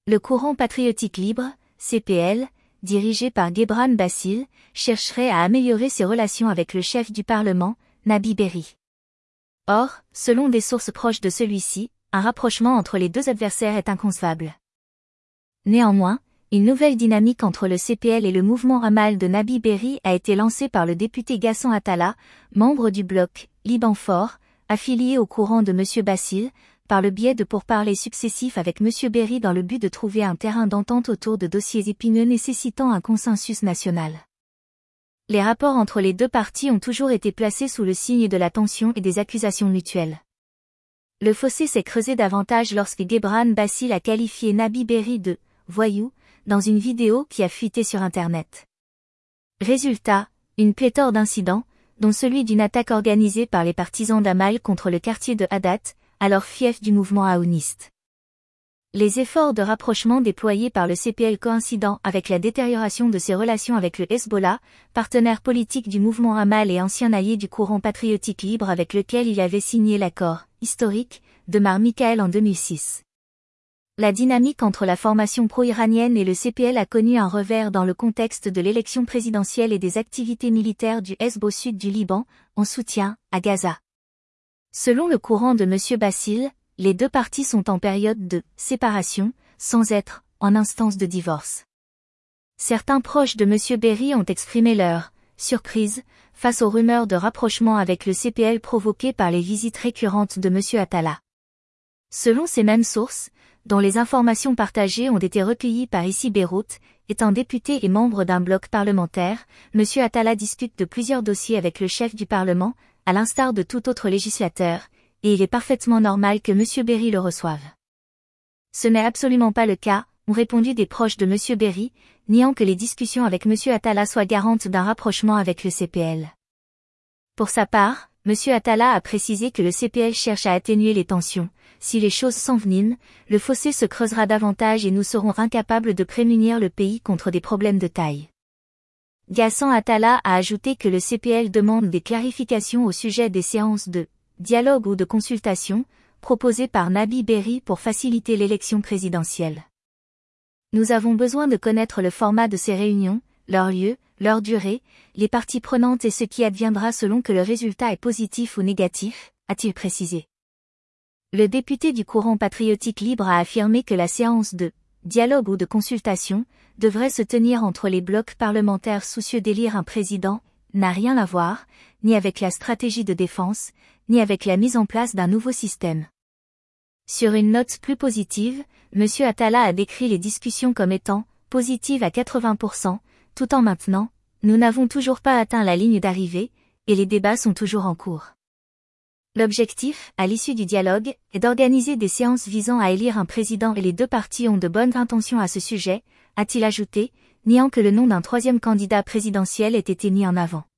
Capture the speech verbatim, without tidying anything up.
Le courant patriotique libre, C P L, dirigé par Gebran Bassil, chercherait à améliorer ses relations avec le chef du Parlement, Nabi Berri. Or, selon des sources proches de celui-ci, un rapprochement entre les deux adversaires est inconcevable. Néanmoins, une nouvelle dynamique entre le C P L et le mouvement Amal de Nabi Berri a été lancée par le député Ghassan Attala, membre du bloc Liban Fort, affilié au courant de M. Bassil, par le biais de pourparlers successifs avec M. Berri dans le but de trouver un terrain d'entente autour de dossiers épineux nécessitant un consensus national. Les rapports entre les deux parties ont toujours été placés sous le signe de la tension et des accusations mutuelles. Le fossé s'est creusé davantage lorsque Gebran Bassil a qualifié Nabi Berri de « voyou » dans une vidéo qui a fuité sur Internet. Résultat, une pléthore d'incidents, dont celui d'une attaque organisée par les partisans d'Amal contre le quartier de Hadat, alors fief du mouvement aouniste. Les efforts de rapprochement déployés par le C P L coïncidant avec la détérioration de ses relations avec le Hezbollah, partenaire politique du mouvement Amal et ancien allié du courant patriotique libre avec lequel il avait signé l'accord historique de Mar Michael en deux mille six. La dynamique entre la formation pro-iranienne et le C P L a connu un revers dans le contexte de l'élection présidentielle et des activités militaires du Hezbollah au sud du Liban, en soutien à Gaza. Selon le courant de M. Bassil, les deux parties sont en période de séparation, sans être en instance de divorce. Certains proches de M. Berri ont exprimé leur surprise face aux rumeurs de rapprochement avec le C P L provoquées par les visites récurrentes de M. Attala. Selon ces mêmes sources, dont les informations partagées ont été recueillies par Issi Beyrout, étant député et membre d'un bloc parlementaire, M. Attala discute de plusieurs dossiers avec le chef du Parlement, à l'instar de tout autre législateur, et il est parfaitement normal que M. Berri le reçoive. Ce n'est absolument pas le cas, ont répondu des proches de M. Berri, niant que les discussions avec M. Attala soient garantes d'un rapprochement avec le C P L. Pour sa part, M. Attala a précisé que le C P L cherche à atténuer les tensions. Si les choses s'enveniment, le fossé se creusera davantage et nous serons incapables de prémunir le pays contre des problèmes de taille. Ghassan Attala a ajouté que le C P L demande des clarifications au sujet des séances de dialogue ou de consultation, proposées par Nabi Berri pour faciliter l'élection présidentielle. Nous avons besoin de connaître le format de ces réunions, leur lieu, leur durée, les parties prenantes et ce qui adviendra selon que le résultat est positif ou négatif, a-t-il précisé. Le député du courant patriotique libre a affirmé que la séance de dialogue ou de consultation devrait se tenir entre les blocs parlementaires soucieux d'élire un président, n'a rien à voir, ni avec la stratégie de défense, ni avec la mise en place d'un nouveau système. Sur une note plus positive, M. Attala a décrit les discussions comme étant positives à quatre-vingts pour cent, tout en maintenant, nous n'avons toujours pas atteint la ligne d'arrivée, et les débats sont toujours en cours. L'objectif, à l'issue du dialogue, est d'organiser des séances visant à élire un président et les deux parties ont de bonnes intentions à ce sujet, a-t-il ajouté, niant que le nom d'un troisième candidat présidentiel ait été mis en avant.